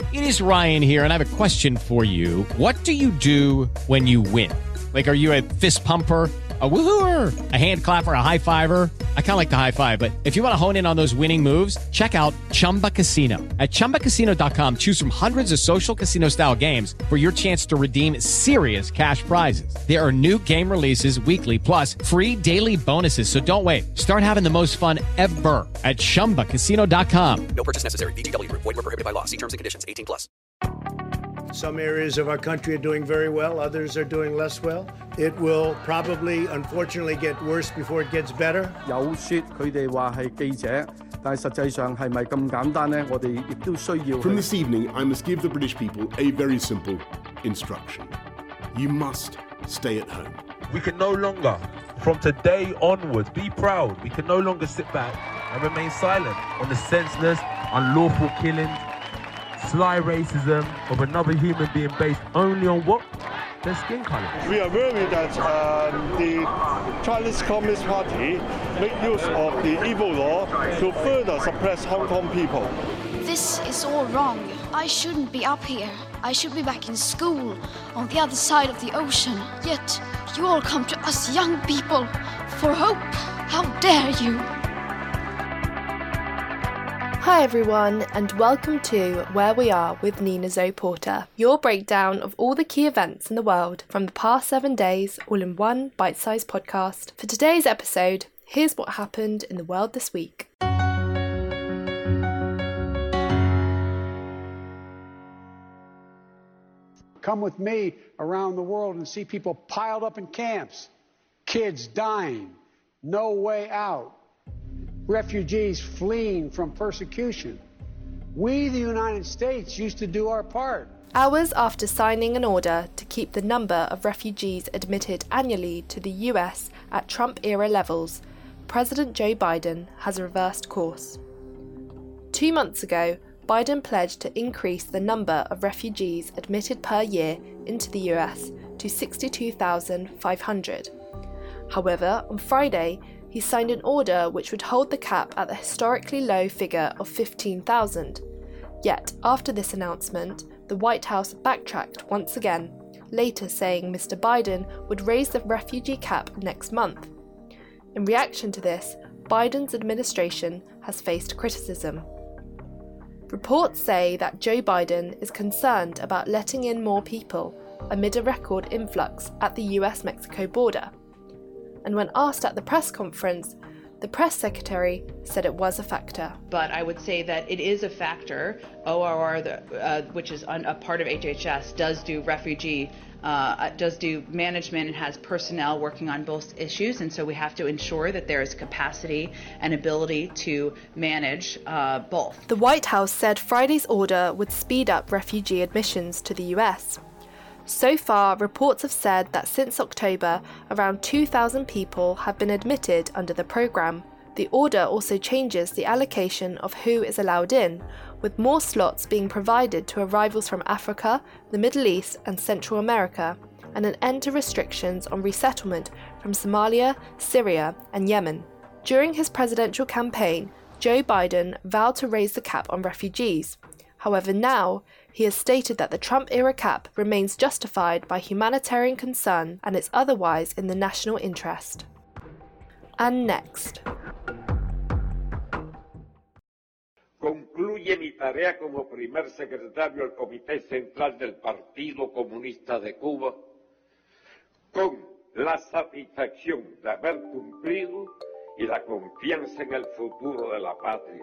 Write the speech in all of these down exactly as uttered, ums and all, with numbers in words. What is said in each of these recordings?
It is Ryan here, and I have a question for you. What do you do when you win? Like, are you a fist pumper, a woo-hooer, a hand clapper, a high-fiver? I kind of like the high-five, but if you want to hone in on those winning moves, check out Chumba Casino. At Chumba Casino dot com, choose from hundreds of social casino-style games for your chance to redeem serious cash prizes. There are new game releases weekly, plus free daily bonuses, so don't wait. Start having the most fun ever at Chumba Casino dot com. No purchase necessary. V G W. Void where prohibited by law. See terms and conditions. eighteen plus. Some areas of our country are doing very well. Others are doing less well. It will probably, unfortunately, get worse before it gets better. 有說佢哋話係記者，但係實際上係咪咁簡單呢？我哋亦都需要。 From this evening, I must give the British people a very simple instruction. You must stay at home. We can no longer, from today onwards, be proud. We can no longer sit back and remain silent on the senseless, unlawful killings, sly racism of another human being based only on what? Their skin colour. We are worried that uh, the Chinese Communist Party make use of the evil law to further suppress Hong Kong people. This is all wrong. I shouldn't be up here. I should be back in school on the other side of the ocean. Yet you all come to us young people for hope. How dare you? Hi everyone, and welcome to Where We Are with Nina Zoe Porter, your breakdown of all the key events in the world from the past seven days, all in one bite-sized podcast. For today's episode, here's what happened in the world this week. Come with me around the world and see people piled up in camps, kids dying, no way out. Refugees fleeing from persecution. We, the United States, used to do our part. Hours after signing an order to keep the number of refugees admitted annually to the U S at Trump-era levels, President Joe Biden has reversed course. Two months ago, Biden pledged to increase the number of refugees admitted per year into the U S to sixty-two thousand five hundred. However, on Friday, he signed an order which would hold the cap at the historically low figure of fifteen thousand. Yet, after this announcement, the White House backtracked once again, later saying Mister Biden would raise the refugee cap next month. In reaction to this, Biden's administration has faced criticism. Reports say that Joe Biden is concerned about letting in more people amid a record influx at the U S Mexico border. And when asked at the press conference, the press secretary said it was a factor. But I would say that it is a factor. O R R, the, uh, which is a part of H H S, does do refugee, uh, does do management and has personnel working on both issues. And so we have to ensure that there is capacity and ability to manage uh, both. The White House said Friday's order would speed up refugee admissions to the U S. So far, reports have said that since October, around two thousand people have been admitted under the programme. The order also changes the allocation of who is allowed in, with more slots being provided to arrivals from Africa, the Middle East and Central America, and an end to restrictions on resettlement from Somalia, Syria and Yemen. During his presidential campaign, Joe Biden vowed to raise the cap on refugees. However, now, he has stated that the Trump-era cap remains justified by humanitarian concern and is otherwise in the national interest. And next. Concluye mi tarea como primer secretario del Comité Central del Partido Comunista de Cuba con la satisfacción de haber cumplido y la confianza en el futuro de la patria.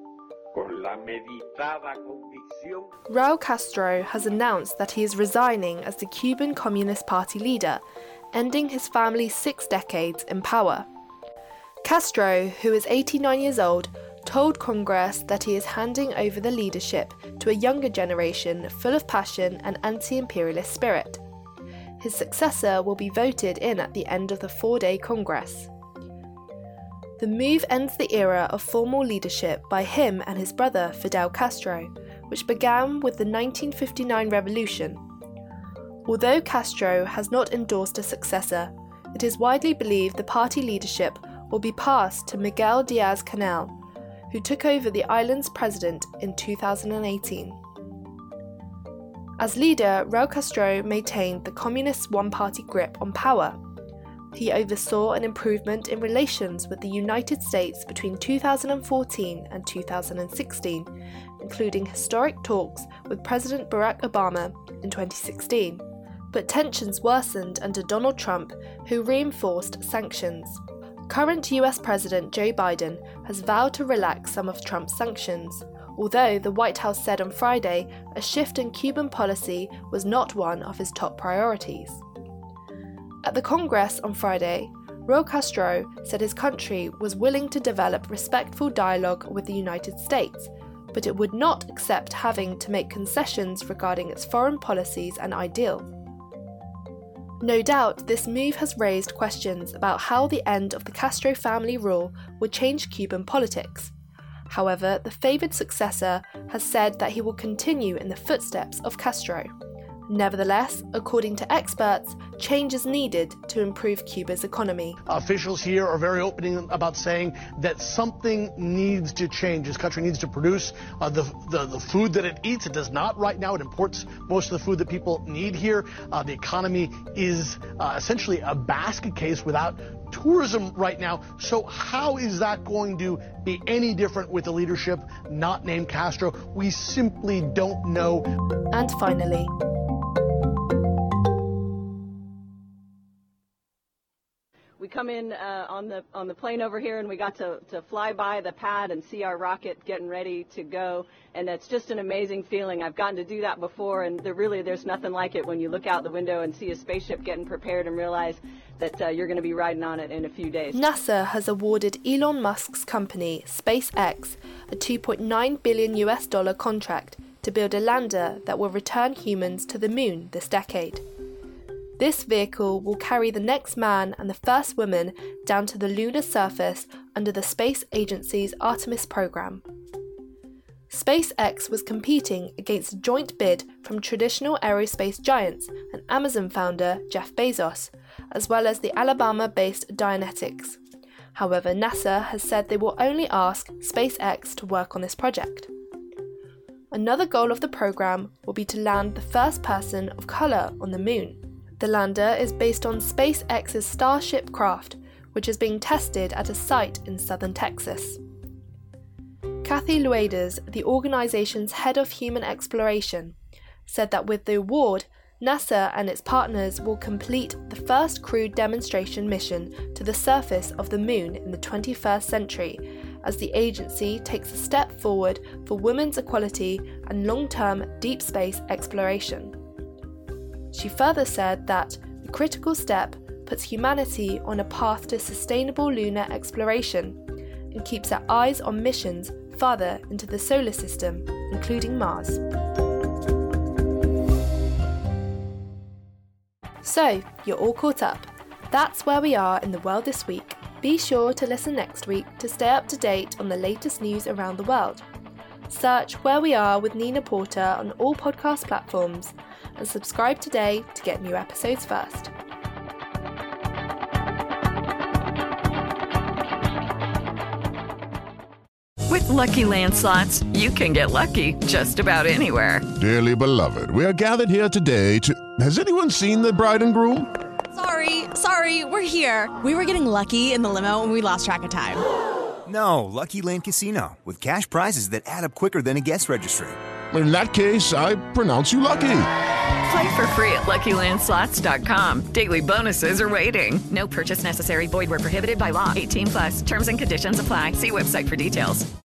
Raul Castro has announced that he is resigning as the Cuban Communist Party leader, ending his family's six decades in power. Castro, who is eighty-nine years old, told Congress that he is handing over the leadership to a younger generation full of passion and anti-imperialist spirit. His successor will be voted in at the end of the four-day Congress. The move ends the era of formal leadership by him and his brother Fidel Castro, which began with the nineteen fifty-nine revolution. Although Castro has not endorsed a successor, it is widely believed the party leadership will be passed to Miguel Diaz-Canel, who took over the island's president in two thousand eighteen. As leader, Raul Castro maintained the communist one-party grip on power. He oversaw an improvement in relations with the United States between two thousand fourteen and two thousand sixteen, including historic talks with President Barack Obama in twenty sixteen. But tensions worsened under Donald Trump, who reinforced sanctions. Current U S President Joe Biden has vowed to relax some of Trump's sanctions, although the White House said on Friday a shift in Cuban policy was not one of his top priorities. At the Congress on Friday, Raul Castro said his country was willing to develop respectful dialogue with the United States, but it would not accept having to make concessions regarding its foreign policies and ideals. No doubt, this move has raised questions about how the end of the Castro family rule would change Cuban politics. However, the favoured successor has said that he will continue in the footsteps of Castro. Nevertheless, according to experts, change is needed to improve Cuba's economy. Officials here are very open about saying that something needs to change. This country needs to produce uh, the, the, the food that it eats. It does not right now. It imports most of the food that people need here. Uh, the economy is uh, essentially a basket case without tourism right now. So how is that going to be any different with the leadership not named Castro? We simply don't know. And finally, we come in uh, on the on the plane over here, and we got to, to fly by the pad and see our rocket getting ready to go, and that's just an amazing feeling. I've gotten to do that before, and there really there's nothing like it when you look out the window and see a spaceship getting prepared and realize that uh, you're going to be riding on it in a few days. NASA has awarded Elon Musk's company, SpaceX, a two point nine billion U S dollar contract to build a lander that will return humans to the moon this decade. This vehicle will carry the next man and the first woman down to the lunar surface under the space agency's Artemis program. SpaceX was competing against a joint bid from traditional aerospace giants and Amazon founder Jeff Bezos, as well as the Alabama-based Dynetics. However, NASA has said they will only ask SpaceX to work on this project. Another goal of the program will be to land the first person of colour on the moon. The lander is based on SpaceX's Starship craft, which is being tested at a site in southern Texas. Kathy Lueders, the organization's head of human exploration, said that with the award, NASA and its partners will complete the first crewed demonstration mission to the surface of the moon in the twenty-first century, as the agency takes a step forward for women's equality and long-term deep space exploration. She further said that the critical step puts humanity on a path to sustainable lunar exploration and keeps our eyes on missions farther into the solar system, including Mars. So, you're all caught up. That's where we are in the world this week. Be sure to listen next week to stay up to date on the latest news around the world. Search Where We Are with Nina Porter on all podcast platforms and subscribe today to get new episodes first. With Lucky Land Slots, you can get lucky just about anywhere. Dearly beloved, we are gathered here today to... Has anyone seen the bride and groom? Sorry, sorry, we're here. We were getting lucky in the limo and we lost track of time. No, Lucky Land Casino, with cash prizes that add up quicker than a guest registry. In that case, I pronounce you lucky. Play for free at Lucky Land Slots dot com. Daily bonuses are waiting. No purchase necessary. Void where prohibited by law. eighteen plus. Terms and conditions apply. See website for details.